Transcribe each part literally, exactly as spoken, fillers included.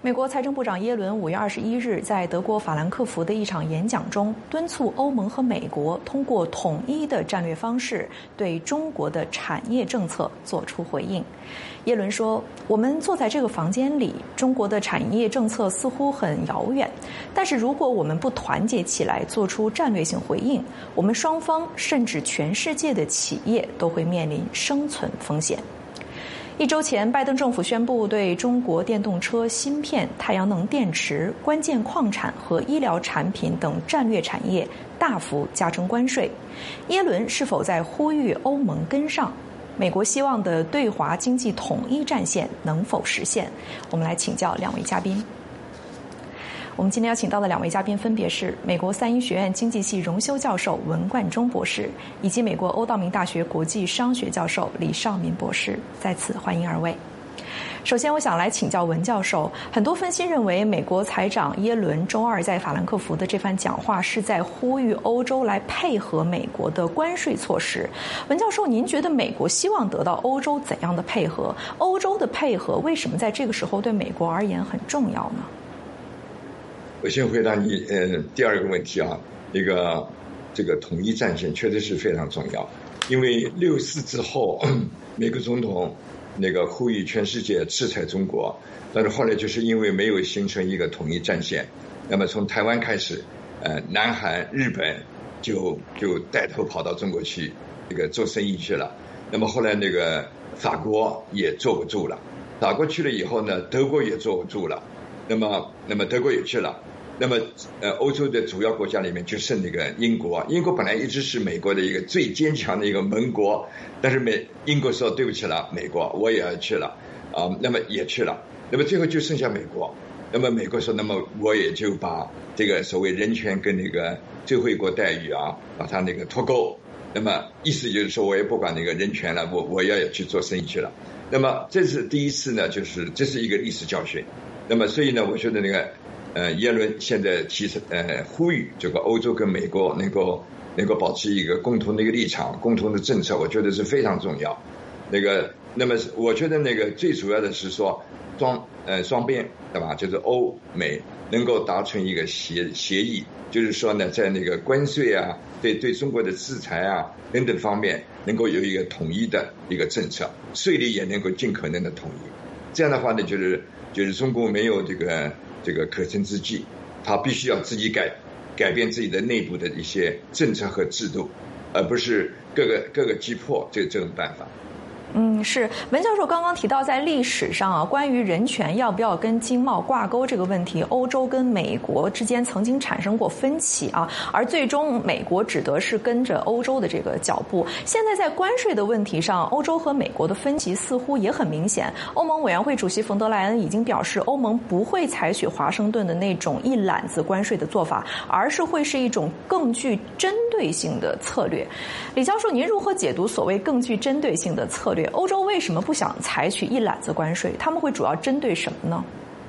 美国财政部长耶伦五月二十一日在德国法兰克福的一场演讲中，敦促欧盟和美国通过统一的战略方式对中国的产业政策做出回应。耶伦说：“我们坐在这个房间里，中国的产业政策似乎很遥远，但是如果我们不团结起来做出战略性回应，我们双方甚至全世界的企业都会面临生存风险。”一周前，拜登政府宣布对中国电动车芯片、太阳能电池、关键矿产和医疗产品等战略产业大幅加征关税。耶伦是否在呼吁欧盟跟上？美国希望的对华经济统一战线能否实现？我们来请教两位嘉宾。我们今天要请到的两位嘉宾分别是美国三一学院经济系荣休教授文冠中博士，以及美国欧道明大学国际商学教授李绍民博士。再次欢迎二位。首先，我想来请教文教授，很多分析认为，美国财长耶伦周二在法兰克福的这番讲话是在呼吁欧洲来配合美国的关税措施。文教授，您觉得美国希望得到欧洲怎样的配合？欧洲的配合为什么在这个时候对美国而言很重要呢？ 我先回答你呃第二个问题啊，那个这个统一战线确实是非常重要，因为六四之后，美国总统那个呼吁全世界制裁中国，但是后来就是因为没有形成一个统一战线，那么从台湾开始，呃，南韩、日本就就带头跑到中国去这个做生意去了，那么后来那个法国也坐不住了，法国去了以后呢，德国也坐不住了，那么那么德国也去了。那么，呃，欧洲的主要国家里面就剩那个英国。英国本来一直是美国的一个最坚强的一个盟国，但是美英国说对不起了，美国我也要去了啊、呃，那么也去了。那么最后就剩下美国。那么美国说，那么我也就把这个所谓人权跟那个最惠国待遇啊，把它那个脱钩。那么意思就是说，我也不管那个人权了，我我要去做生意去了。那么这是第一次呢，就是这是一个历史教训。那么所以呢，我觉得那个。呃，耶伦现在提出呃呼吁这个欧洲跟美国能够能够保持一个共同的一个立场、共同的政策，我觉得是非常重要。那个，那么我觉得那个最主要的是说双呃双边对吧？就是欧美能够达成一个协协议，就是说呢，在那个关税啊、对对中国的制裁啊等等方面，能够有一个统一的一个政策，税率也能够尽可能的统一。这样的话呢，就是就是中国没有这个。这个可乘之机，他必须要自己改改变自己的内部的一些政策和制度，而不是各个各个击破这这种办法。 嗯，是文教授刚刚提到，在历史上啊，关于人权要不要跟经贸挂钩这个问题，欧洲跟美国之间曾经产生过分歧啊，而最终美国只得是跟着欧洲的这个脚步。现在在关税的问题上，欧洲和美国的分歧似乎也很明显。欧盟委员会主席冯德莱恩已经表示，欧盟不会采取华盛顿的那种一揽子关税的做法，而是会是一种更具针对性的策略。李教授，您如何解读所谓更具针对性的策略？欧洲为什么不想采取一揽子关税？他们会主要针对什么呢？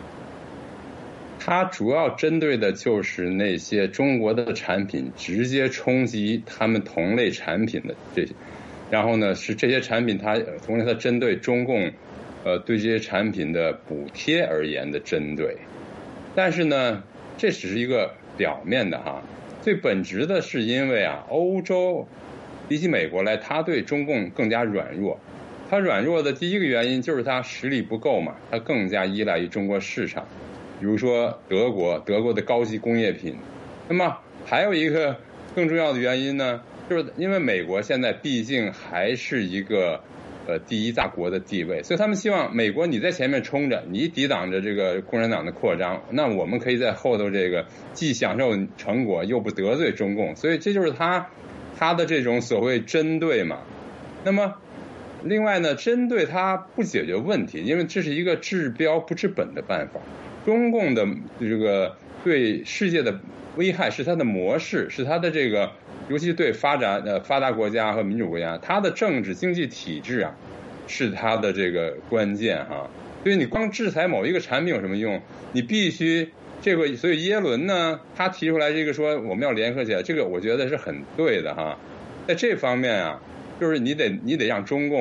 它主要针对的就是那些中国的产品直接冲击他们同类产品的这些，然后呢是这些产品它同时它针对中共呃对这些产品的补贴而言的针对，但是呢这只是一个表面的哈，最本质的是因为啊欧洲比起美国来，它对中共更加软弱。它软弱的第一个原因就是它实力不够嘛，它更加依赖于中国市场。比如说德国，德国的高级工业品。那么还有一个更重要的原因呢，就是因为美国现在毕竟还是一个呃第一大国的地位，所以他们希望美国你在前面冲着，你抵挡着这个共产党的扩张，那我们可以在后头这个既享受成果又不得罪中共，所以这就是他他的这种所谓针对嘛。那么另外呢，针对它不解决问题，因为这是一个治标不治本的办法。中共的这个对世界的危害是它的模式，是它的这个，尤其对发展呃发达国家和民主国家，它的政治经济体制啊，是它的这个关键哈。所以你光制裁某一个产品有什么用？你必须这个，所以耶伦呢，他提出来这个说我们要联合起来，这个我觉得是很对的哈。在这方面啊。就是你得你得让中共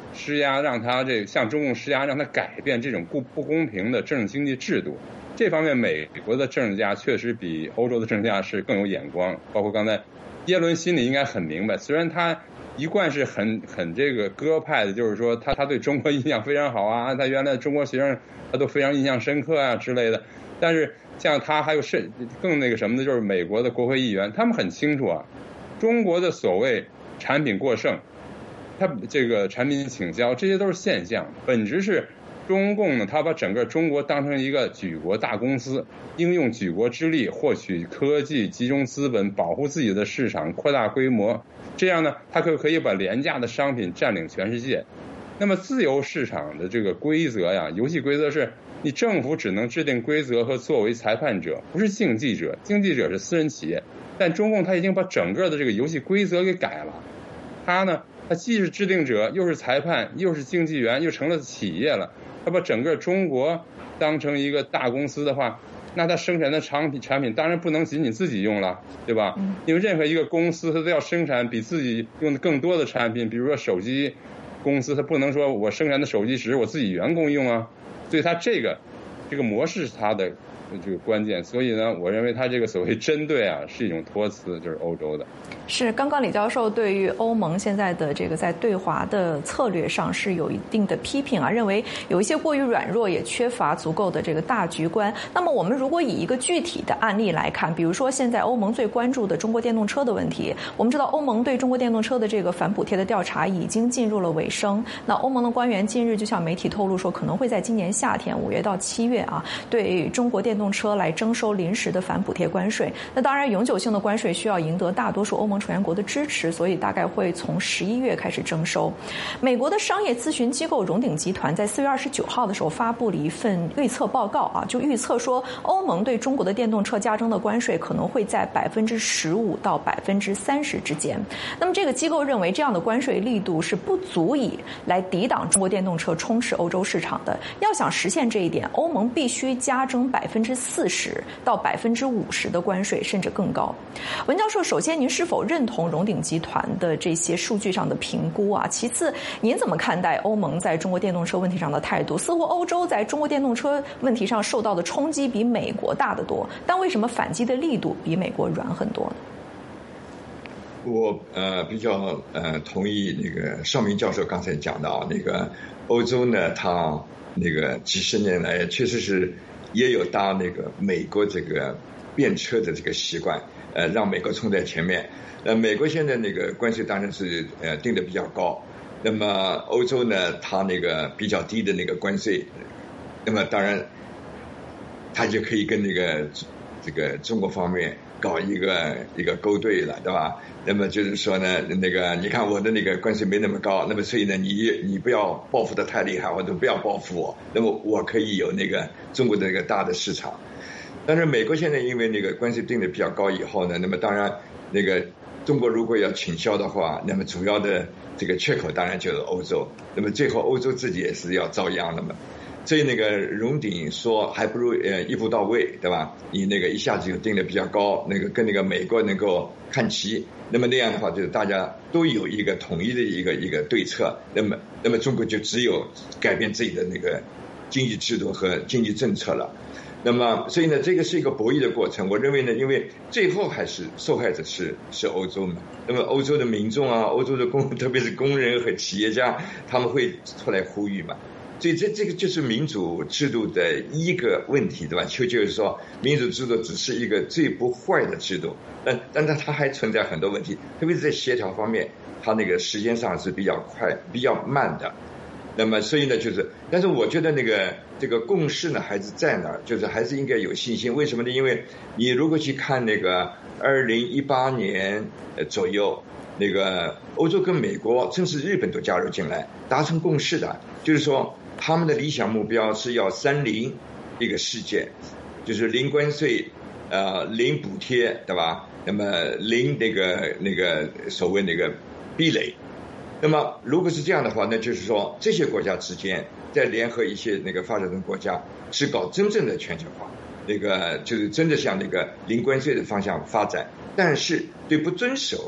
施压，让他这向中共施压，让他改变这种不不公平的政治经济制度。这方面，美国的政治家确实比欧洲的政治家是更有眼光。包括刚才耶伦心里应该很明白，虽然他一贯是很很这个鸽派的，就是说他他对中国印象非常好啊，他原来中国学生他都非常印象深刻啊之类的。但是像他还有是更那个什么的，就是美国的国会议员，他们很清楚啊，中国的所谓产品过剩，他这个产品倾销，这些都是现象，本质是中共呢，他把整个中国当成一个举国大公司，应用举国之力获取科技，集中资本，保护自己的市场，扩大规模，这样呢，他可可以把廉价的商品占领全世界。那么自由市场的这个规则呀，游戏规则是你政府只能制定规则和作为裁判者，不是竞技者，竞技者是私人企业。但中共他已经把整个的这个游戏规则给改了，他呢，他既是制定者，又是裁判，又是经纪员，又成了企业了。他把整个中国当成一个大公司的话，那他生产的产品产品当然不能仅仅自己用了，对吧？因为任何一个公司它都要生产比自己用的更多的产品，比如说手机公司，它不能说我生产的手机只是我自己员工用啊，所以它这个这个模式是它的这个关键。所以呢，我认为它这个所谓针对啊是一种托词，就是欧洲的。 是，刚刚李教授对于欧盟现在的这个在对华的策略上是有一定的批评啊，认为有一些过于软弱，也缺乏足够的这个大局观。那么我们如果以一个具体的案例来看，比如说现在欧盟最关注的中国电动车的问题，我们知道欧盟对中国电动车的这个反补贴的调查已经进入了尾声。那欧盟的官员近日就向媒体透露说，可能会在今年夏天五月到七月啊，对中国电动车来征收临时的反补贴关税。那当然，永久性的关税需要赢得大多数欧盟成员国的支持，所以大概会从十一月开始征收。美国的商业咨询机构荣鼎集团在四月二十九号的时候发布了一份预测报告啊，就预测说欧盟对中国的电动车加征的关税可能会在百分之十五到百分之三十之间。那么这个机构认为，这样的关税力度是不足以来抵挡中国电动车充斥欧洲市场的。要想实现这一点，欧盟必须加征百分之四十到百分之五十的关税，甚至更高。文教授，首先您是否认同荣鼎集团的这些数据上的评估啊？其次，您怎么看待欧盟在中国电动车问题上的态度？似乎欧洲在中国电动车问题上受到的冲击比美国大得多，但为什么反击的力度比美国软很多呢？ 我呃比较呃同意那个邵明教授刚才讲的啊，那个欧洲呢，它那个几十年来确实是也有搭那个美国这个便车的这个习惯，呃，让美国冲在前面。呃，美国现在那个关税当然是呃定的比较高，那么欧洲呢，它那个比较低的那个关税，那么当然，它就可以跟那个这个中国方面搞一个一个勾兑了，对吧？那么就是说呢，那个你看我的那个关税没那么高，那么所以呢，你你不要报复的太厉害，或者不要报复我，那么我可以有那个中国的那个大的市场。但是美国现在因为那个关税定的比较高以后呢，那么当然那个中国如果要倾销的话，那么主要的这个缺口当然就是欧洲，那么最后欧洲自己也是要遭殃的嘛。所以那个荣鼎说还不如呃一步到位，对吧？你那个一下子就定的比较高，那个跟那个美国能够看齐，那么那样的话就是大家都有一个统一的一个一个对策，那么那么中国就只有改变自己的那个经济制度和经济政策了。那么所以呢，这个是一个博弈的过程。我认为呢，因为最后还是受害者是是欧洲嘛，那么欧洲的民众啊，欧洲的工特别是工人和企业家，他们会出来呼吁嘛。所以这这个就是民主制度的一个问题，对吧？就就是说，民主制度只是一个最不坏的制度，但但是它还存在很多问题，特别是在协调方面，它那个时间上是比较快、比较慢的。那么所以呢，就是，但是我觉得那个这个共识呢还是在那儿，就是还是应该有信心。为什么呢？因为你如果去看那个二零一八年左右，那个欧洲跟美国，甚至日本都加入进来，达成共识的，就是说他们的理想目标是要三零一个世界，就是零关税，呃，零补贴，对吧？那么零那个那个所谓那个壁垒。那么如果是这样的话，那就是说这些国家之间再联合一些那个发展中国家，是搞真正的全球化，那个就是真的向那个零关税的方向发展。但是对不遵守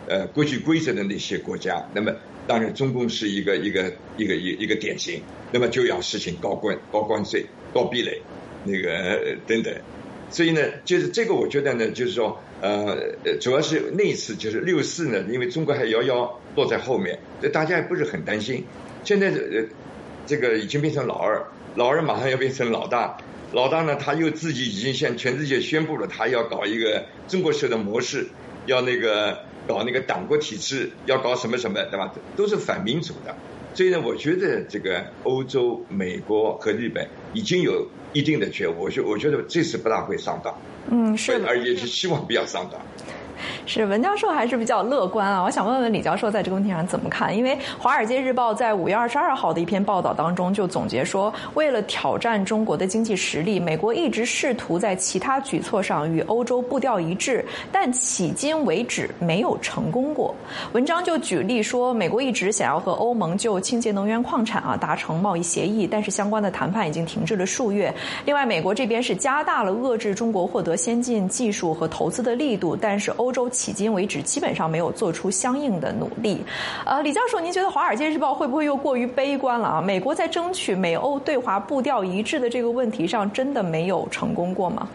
呃国际规则的那些国家，那么当然中共是一个一个一个一个一个典型，那么就要实行高关高关税、高壁垒，那个、呃、等等。所以呢，就是这个我觉得呢，就是说，呃，主要是那一次就是六四呢，因为中国还遥遥落在后面，所以大家也不是很担心。现在呃，这个已经变成老二，老二马上要变成老大，老大呢他又自己已经向全世界宣布了，他要搞一个中国式的模式，要那个搞那个党国体制，要搞什么什么，对吧？都是反民主的。所以呢，我觉得这个欧洲、美国和日本已经有一定的觉悟，我觉我觉得这次不大会上当， 嗯，是， 而也是希望不要上当。 是，文教授还是比较乐观啊。我想问问李教授在这个问题上怎么看？因为《华尔街日报》在五月二十二号的一篇报道当中就总结说，为了挑战中国的经济实力，美国一直试图在其他举措上与欧洲步调一致，但迄今为止没有成功过。文章就举例说，美国一直想要和欧盟就清洁能源矿产啊达成贸易协议，但是相关的谈判已经停滞了数月。另外，美国这边是加大了遏制中国获得先进技术和投资的力度，但是欧洲迄今为止基本上没有做出相应的努力。呃，李教授，您觉得《华尔街日报》会不会又过于悲观了啊？美国在争取美欧对华步调一致的这个问题上，真的没有成功过吗？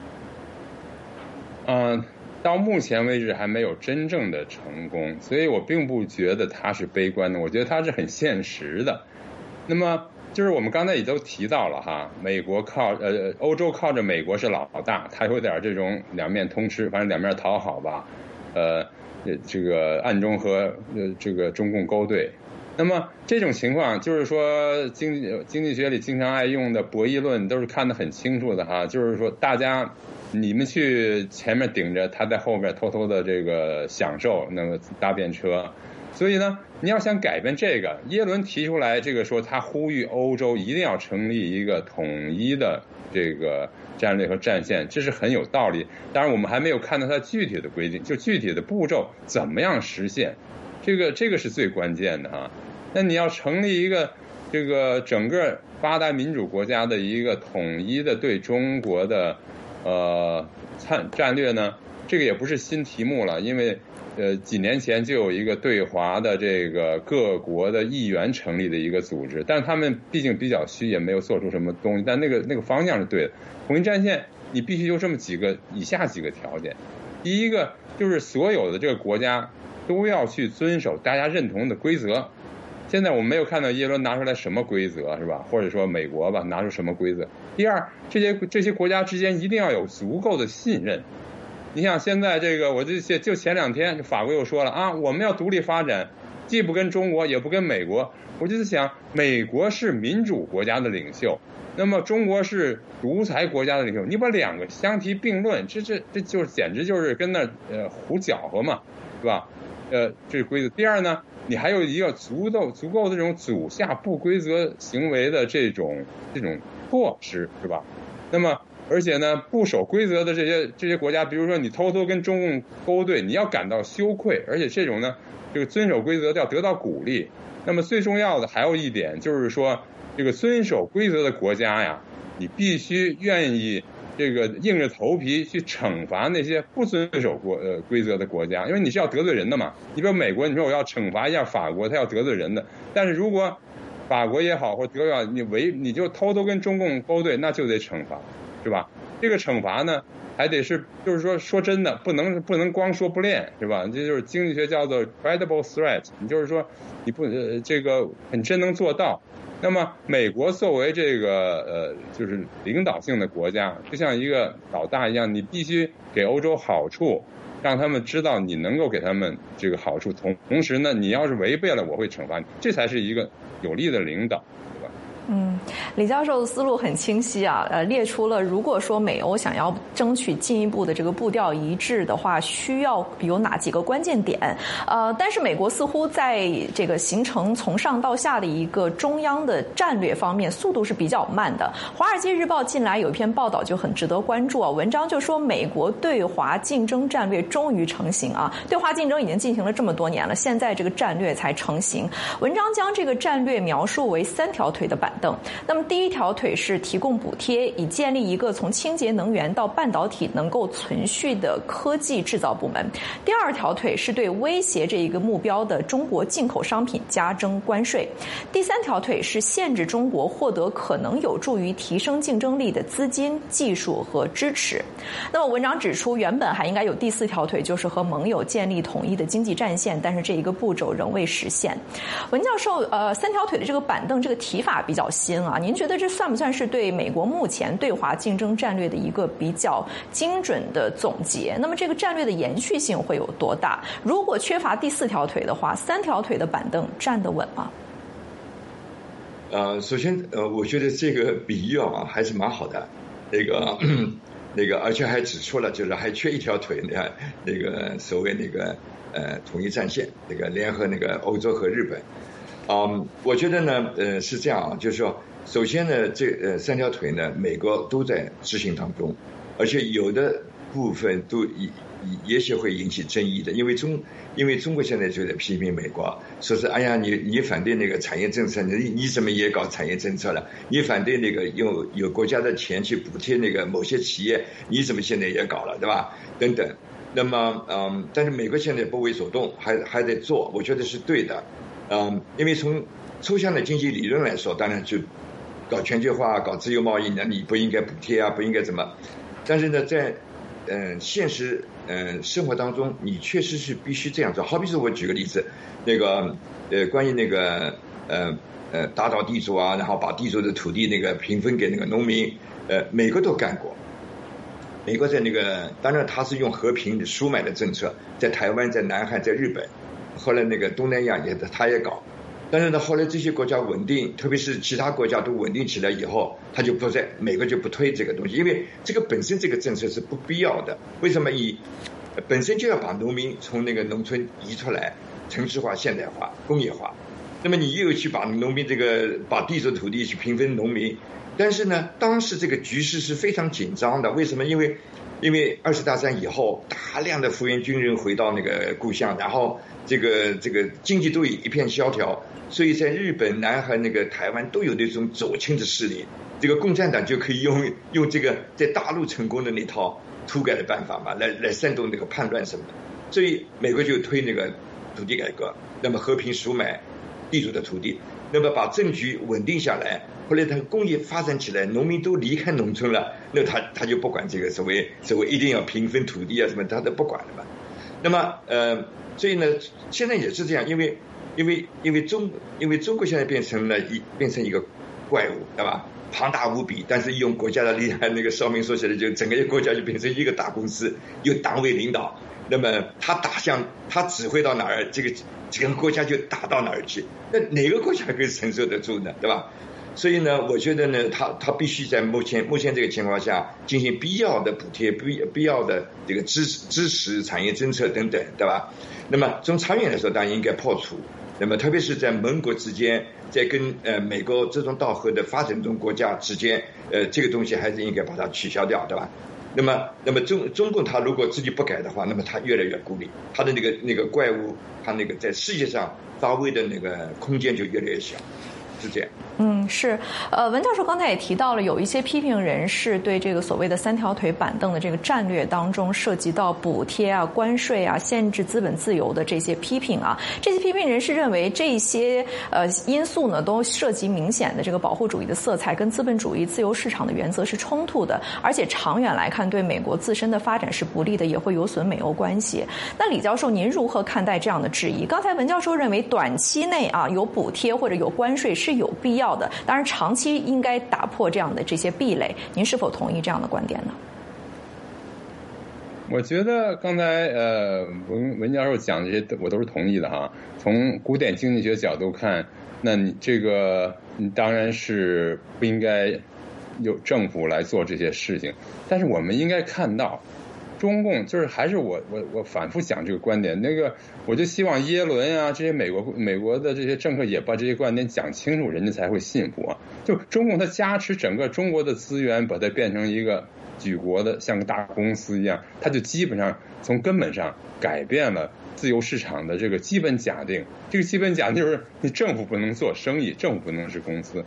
嗯、呃，到目前为止还没有真正的成功，所以我并不觉得他是悲观的，我觉得他是很现实的。那么就是我们刚才也都提到了哈，美国靠呃欧洲靠着美国是老大，他有点这种两面通吃，反正两面讨好吧，呃这个暗中和呃这个中共勾兑。那么这种情况就是说经济经济学里经常爱用的博弈论都是看得很清楚的哈，就是说大家你们去前面顶着，他在后面偷偷的这个享受那个搭便车。所以呢，你要想改变这个，耶伦提出来这个说他呼吁欧洲一定要成立一个统一的这个战略和战线，这是很有道理。当然我们还没有看到它具体的规定，就具体的步骤怎么样实现，这个这个是最关键的哈。那你要成立一个这个整个发达民主国家的一个统一的对中国的呃战战略呢，这个也不是新题目了，因为呃，几年前就有一个对华的这个各国的议员成立的一个组织，但他们毕竟比较虚，也没有做出什么东西。但那个那个方向是对的。统一战线，你必须有这么几个以下几个条件。第一个就是所有的这个国家都要去遵守大家认同的规则。现在我们没有看到耶伦拿出来什么规则，是吧？或者说美国吧拿出什么规则。第二，这些这些国家之间一定要有足够的信任。你想现在这个，我就就前两天法国又说了啊，我们要独立发展，既不跟中国也不跟美国。我就是想，美国是民主国家的领袖，那么中国是独裁国家的领袖，你把两个相提并论，这这这就是简直就是跟那呃胡搅和嘛，是吧？呃，这是规则。第二呢，你还有一个足够足够的这种阻下不规则行为的这种这种措施，是吧？那么。而且呢，不守规则的这些这些国家，比如说你偷偷跟中共勾兑，你要感到羞愧，而且这种呢，这个遵守规则要得到鼓励。那么最重要的还有一点就是说，这个遵守规则的国家呀，你必须愿意这个硬着头皮去惩罚那些不遵守国呃规则的国家，因为你是要得罪人的嘛。你比如美国，你说我要惩罚一下法国，他要得罪人的，但是如果法国也好或者德国也好，你违你就偷偷跟中共勾兑，那就得惩罚。是吧？这个惩罚呢，还得是，就是说，说真的，不能不能光说不练，是吧？这就是经济学叫做 credible threat， 你就是说，你不呃这个很真能做到。那么，美国作为这个呃就是领导性的国家，就像一个老大一样，你必须给欧洲好处，让他们知道你能够给他们这个好处，同同时呢，你要是违背了，我会惩罚你，这才是一个有力的领导。 嗯，李教授的思路很清晰啊，呃，列出了如果说美欧想要争取进一步的这个步调一致的话，需要有哪几个关键点？呃，但是美国似乎在这个形成从上到下的一个中央的战略方面，速度是比较慢的。《华尔街日报》近来有一篇报道就很值得关注啊，文章就说美国对华竞争战略终于成型啊，对华竞争已经进行了这么多年了，现在这个战略才成型。文章将这个战略描述为三条腿的板。 那么第一条腿是提供补贴，以建立一个从清洁能源到半导体能够存续的科技制造部门。第二条腿是对威胁这一个目标的中国进口商品加征关税。第三条腿是限制中国获得可能有助于提升竞争力的资金、技术和支持。那么文章指出，原本还应该有第四条腿，就是和盟友建立统一的经济战线，但是这一个步骤仍未实现。文教授，呃，三条腿的这个板凳这个提法比较新啊，您觉得这算不算是对美国目前对华竞争战略的一个比较精准的总结？那么这个战略的延续性会有多大？如果缺乏第四条腿的话，三条腿的板凳站得稳吗？ 呃，首先，呃，我觉得这个比喻啊还是蛮好的，那个那个，而且还指出了，就是还缺一条腿呢，那个所谓那个呃统一战线，那个联合那个欧洲和日本。嗯，我觉得呢，呃，是这样啊，就是说，首先呢，这呃三条腿呢，美国都在执行当中，而且有的部分都也也许会引起争议的，因为中因为中国现在就在批评美国，说是哎呀，你你反对那个产业政策，你你怎么也搞产业政策了？你反对那个用有国家的钱去补贴那个某些企业，你怎么现在也搞了，对吧？等等。那么，嗯，但是美国现在不为所动，还还得做，我觉得是对的。嗯，因为从抽象的经济理论来说，当然就搞全球化、搞自由贸易，那你不应该补贴啊，不应该怎么？但是呢，在嗯现实嗯生活当中，你确实是必须这样做。好比说，我举个例子，那个呃，关于那个呃呃打倒地主啊，然后把地主的土地那个平分给那个农民，呃，美国都干过。美国在那个，当然他是用和平赎买的政策，在台湾、在南韩、在日本，后来那个东南亚也他也搞，但是呢，后来这些国家稳定，特别是其他国家都稳定起来以后，他就不在美国就不推这个东西，因为这个本身这个政策是不必要的。为什么？以本身就要把农民从那个农村移出来，城市化、现代化、工业化，那么你又去把农民这个把地主土地去平分农民。但是呢，当时这个局势是非常紧张的。为什么？因为，因为二次大战以后，大量的复员军人回到那个故乡，然后这个这个经济都一片萧条，所以在日本、南韩、那个台湾都有那种左倾的势力。这个共产党就可以用用这个在大陆成功的那套土改的办法嘛，来来煽动那个叛乱什么的。所以美国就推那个土地改革，那么和平赎买地主的土地。那么把政局稳定下来，后来他工业发展起来，农民都离开农村了，那他他就不管这个所谓所谓一定要平分土地啊什么，他都不管了嘛。那么呃，所以呢，现在也是这样，因为因为因为中因为中国现在变成了一变成一个怪物，对吧？庞大无比，但是用国家的力量，那个邵明说起来，就整个国家就变成一个大公司，有党委领导。那么他打向他指挥到哪儿，这个整个国家就打到哪儿去。那哪个国家可以承受得住呢？对吧？所以呢，我觉得呢，他他必须在目前目前这个情况下进行必要的补贴，必必要的这个支持支持产业政策等等，对吧？那么从长远来说，当然应该破除。那么特别是在盟国之间，在跟呃美国志同道合的发展中国家之间，呃，这个东西还是应该把它取消掉，对吧？那么，那么中中共他如果自己不改的话，那么他越来越孤立，他的那个那个怪物，他那个在世界上发挥的那个空间就越来越小，是这样。 嗯，是，呃，文教授刚才也提到了，有一些批评人士对这个所谓的三条腿板凳的这个战略当中涉及到补贴啊、关税啊、限制资本自由的这些批评啊，这些批评人士认为这些呃因素呢都涉及明显的这个保护主义的色彩，跟资本主义自由市场的原则是冲突的，而且长远来看对美国自身的发展是不利的，也会有损美欧关系。那李教授，您如何看待这样的质疑？刚才文教授认为短期内啊有补贴或者有关税是有必要的，当然长期应该打破这样的这些壁垒，您是否同意这样的观点呢？ 我觉得刚才呃文文教授讲这些我都是同意的哈。从古典经济学角度看，那你这个你当然是不应该由政府来做这些事情，但是我们应该看到中共就是还是我我我反复讲这个观点，那个我就希望耶伦啊这些美国美国的这些政客也把这些观点讲清楚，人家才会信服啊。就中共它加持整个中国的资源，把它变成一个举国的像个大公司一样，它就基本上从根本上改变了自由市场的这个基本假定。这个基本假定就是你政府不能做生意，政府不能是公司。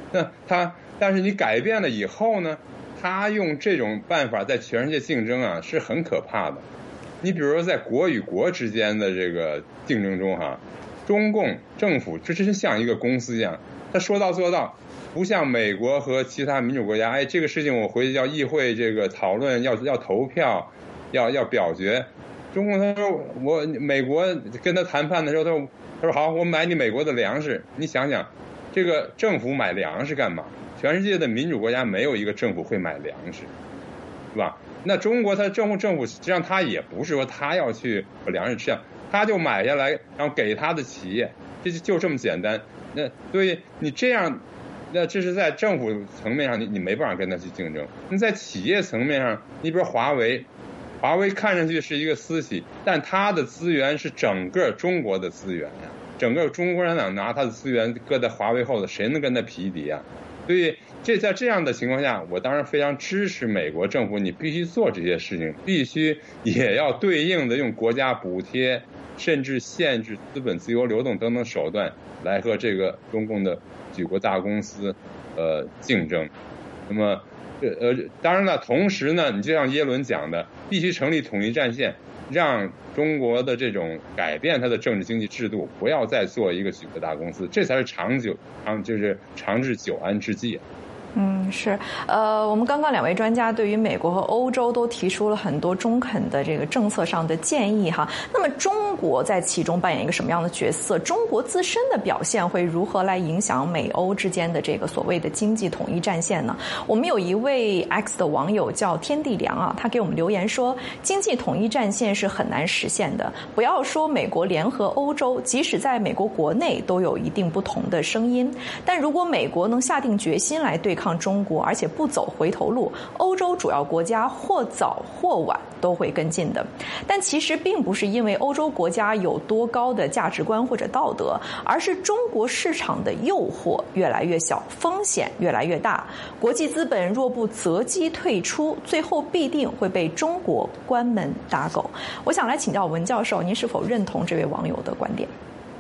那他但是你改变了以后呢，他用这种办法在全世界竞争啊，是很可怕的。你比如说在国与国之间的这个竞争中哈、啊，中共政府这真像一个公司一样，他说到做到，不像美国和其他民主国家，哎，这个事情我回去要议会这个讨论，要要投票，要要表决。中共他说我美国跟他谈判的时候，他说他说好，我买你美国的粮食。你想想，这个政府买粮食干嘛？全世界的民主国家没有一个政府会买粮食，是吧？那中国它政府政府实际上它也不是说他要去把粮食吃掉，他就买下来，然后给他的企业，这就就这么简单。那所以你这样，那这是在政府层面上你你没办法跟他去竞争。你在企业层面上，你比如华为，华为看上去是一个私企，但它的资源是整个中国的资源呀，整个中国人党拿它的资源搁在华为后头，谁能跟他匹敌啊？所以这在这样的情况下，我当然非常支持美国政府，你必须做这些事情，必须也要对应的用国家补贴，甚至限制资本自由流动等等手段来和这个中共的举国大公司呃竞争。那么呃当然了，同时呢，你就像耶伦讲的，必须成立统一战线，让中国的这种改变它的政治经济制度，不要再做一个举国大公司，这才是长久长就是长治久安之计。 嗯，是，呃，我们刚刚两位专家对于美国和欧洲都提出了很多中肯的这个政策上的建议哈。那么中国在其中扮演一个什么样的角色？中国自身的表现会如何来影响美欧之间的这个所谓的经济统一战线呢？我们有一位 X 的网友叫天地良啊，他给我们留言说，经济统一战线是很难实现的。不要说美国联合欧洲，即使在美国国内都有一定不同的声音。但如果美国能下定决心来对抗中国，而且不走回头路，欧洲主要国家或早或晚都会跟进的。但其实并不是因为欧洲国家有多高的价值观或者道德，而是中国市场的诱惑越来越小，风险越来越大。国际资本若不择机退出，最后必定会被中国关门打狗。我想来请教文教授，您是否认同这位网友的观点？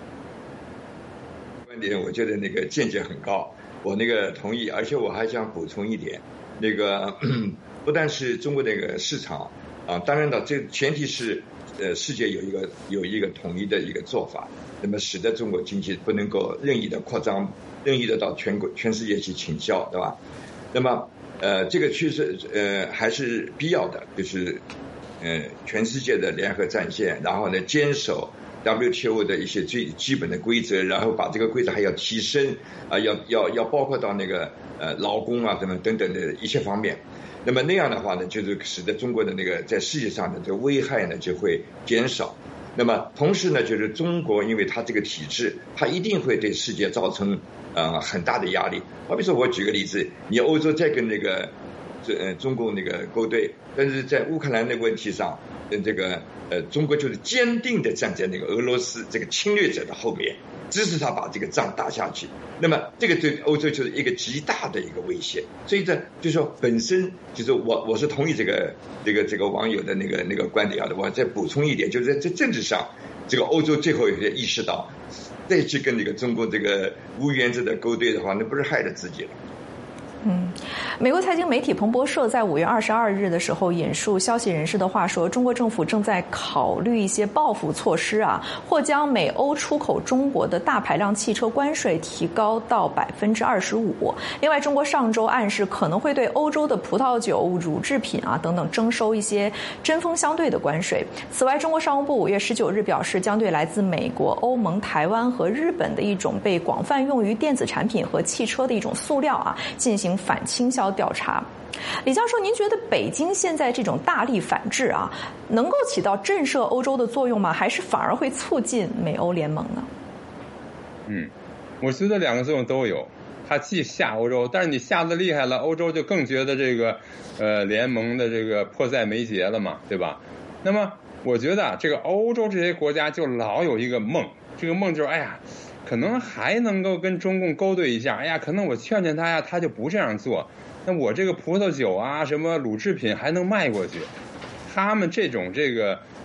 观点我觉得那个见解很高，我那个同意，而且我还想补充一点，那个不但是中国那个市场啊，当然了，这前提是呃世界有一个有一个统一的一个做法，那么使得中国经济不能够任意的扩张，任意的到全国全世界去倾销，对吧？那么呃这个趋势呃还是必要的，就是呃全世界的联合战线，然后呢坚守W T O 的一些最基本的规则，然后把这个规则还要提升啊，要要要包括到那个呃劳工啊等等等等的一些方面。那么那样的话呢，就是使得中国的那个在世界上的这个危害呢就会减少。那么同时呢，就是中国因为它这个体制，它一定会对世界造成呃很大的压力。好比说我举个例子，你欧洲再跟那个这呃中共那个勾兑，但是在乌克兰那个问题上，跟这个呃中国就是坚定的站在那个俄罗斯这个侵略者的后面，支持他把这个仗打下去。那么这个对欧洲就是一个极大的一个威胁。所以这就是说本身就是我我是同意这个这个这个网友的那个那个观点啊的。我再补充一点，就是在政治上，这个欧洲最后也意识到，再去跟这个中国这个无原则的勾兑的话，那不是害了自己了。 嗯，美国财经媒体彭博社在五月二十二日的时候引述消息人士的话说，中国政府正在考虑一些报复措施啊，或将美欧出口中国的大排量汽车关税提高到百分之二十五。另外，中国上周暗示可能会对欧洲的葡萄酒、乳制品啊等等征收一些针锋相对的关税。此外，中国商务部五月十九日表示，将对来自美国、欧盟、台湾和日本的一种被广泛用于电子产品和汽车的一种塑料啊进行反倾销调查。李教授，您觉得北京现在这种大力反制啊，能够起到震慑欧洲的作用吗？还是反而会促进美欧联盟呢？ 嗯，我觉得两个作用都有。它既吓欧洲，但是你吓得厉害了，欧洲就更觉得这个呃联盟的这个迫在眉睫了嘛，对吧？那么我觉得啊，这个欧洲这些国家就老有一个梦，这个梦就是哎呀，可能还能够跟中共勾兑一下，哎呀，可能我劝劝他呀，他就不这样做。那我这个葡萄酒啊，什么乳制品还能卖过去。他们这种这个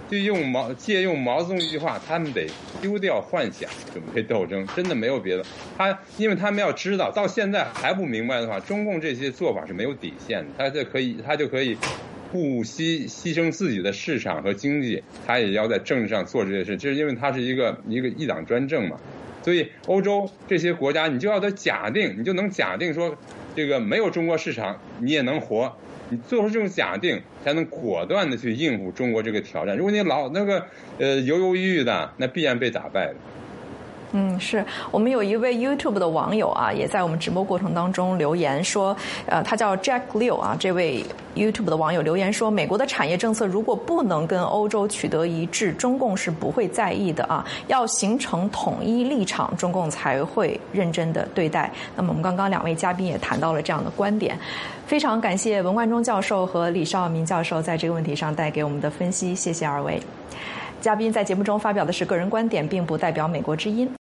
就用毛借用毛泽东一句话，他们得丢掉幻想，准备斗争，真的没有别的。他因为他们要知道，到现在还不明白的话，中共这些做法是没有底线的，他就可以他就可以不牺牺牲自己的市场和经济，他也要在政治上做这些事，就是因为他是一个一个一党专政嘛。所以欧洲这些国家，你就要得假定，你就能假定说，这个没有中国市场你也能活，你做出这种假定，才能果断的去应付中国这个挑战。如果你老那个呃犹犹豫豫的，那必然被打败的。 嗯，是我们有一位 YouTube 的网友啊，也在我们直播过程当中留言说，呃，他叫 Jack Liu 啊，这位 YouTube 的网友留言说，美国的产业政策如果不能跟欧洲取得一致，中共是不会在意的啊，要形成统一立场，中共才会认真的对待。那么我们刚刚两位嘉宾也谈到了这样的观点，非常感谢文冠中教授和李绍民教授在这个问题上带给我们的分析，谢谢二位。嘉宾在节目中发表的是个人观点，并不代表美国之音。